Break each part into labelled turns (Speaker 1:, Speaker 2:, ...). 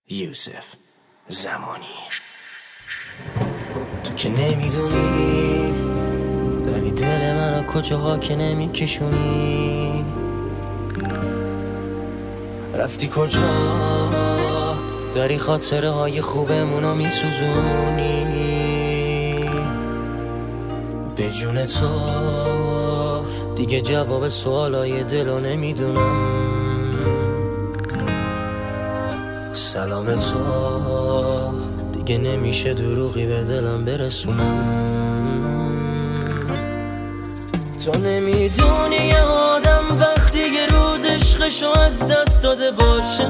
Speaker 1: یوسف زمانی. تو که نمیدونی داری دل منو کجاها که نمیکشونی، رفتی کجا داری خاطره های خوبمونو میسوزونی. به جون تو دیگه جواب سوالای دلو نمیدونم. سلام تو دیگه نمیشه دروغی به دلم برسونم. تو نمیدونی یه آدم وقتی یه روز عشقشو از دست داده باشه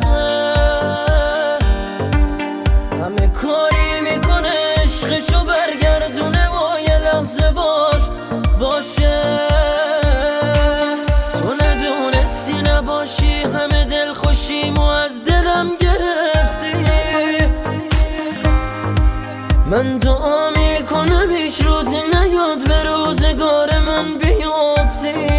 Speaker 1: همه کاری میکنه عشقشو برگردونه و یه لحظه باشه. تو ندونستی نباشی همه دل خوشیمو از دلم گرفتی. من دعا میکنم هیچ روزی نیاد به روزگار من بیافتی.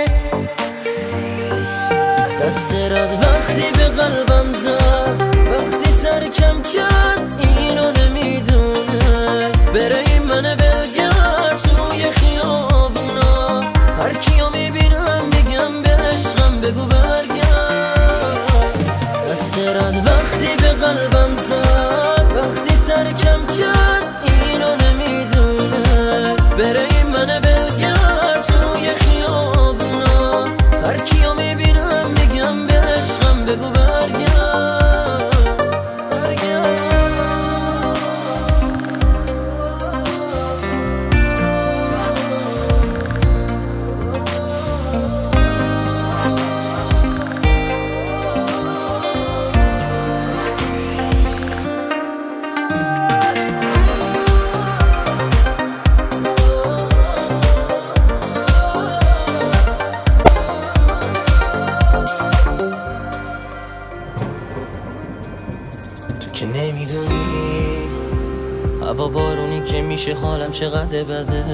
Speaker 1: دست رد وقتی به قلبم زد وقتی ترکم کرد اینو نمیدونست. بره این منو بلگرد توی خیابونا هر کیو میبینم میگم به عشقم بگو برگرد. دست رد وقتی به قلبم زد وقتی ترکم کرد اینو نمیدونست. بره این منو بلگرد توی خیابونا هر کیو میبینم میگم به عشقم بگو برگرد. که نمیدونی هوا بارونی که میشه حالم چقدر بده،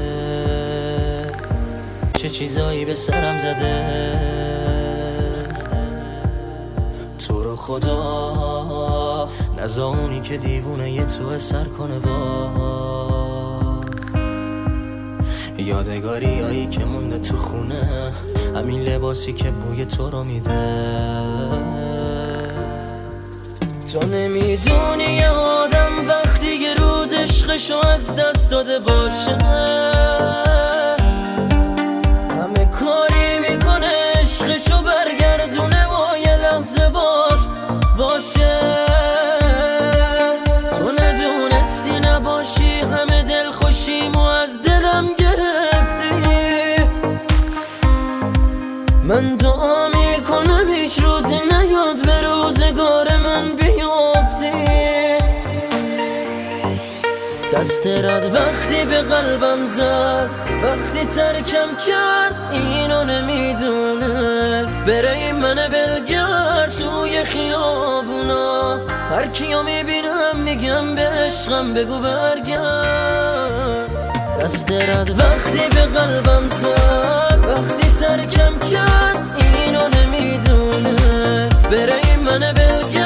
Speaker 1: چه چیزایی به سرم زده. تو رو خدا نزا که دیوونه یه تو سر کنه با یادگاری هایی که مونده تو خونه، همین لباسی که بوی تو رو میده. تو نمیدونی یه آدم وقتی یه روز عشقشو از دست داده باشه همه کاری میکنه عشقشو برگردونه و یه لحظه باشه. تو ندونستی نباشی همه دل خوشیمو از دلم گرفتی. من دعا میکنم هیچ روزی نیاد به روزگار من بیافتی. دست رد وقتی به قلبم زد وقتی ترکم کرد اینو نمیدونست. بره این منو بلگرد توی خیابونا هر کیو میبینم میگم به عشقم بگو برگرد. دست رد وقتی به قلبم زد وقتی ترکم کرد اینو نمیدونست. بره این منو بلگرد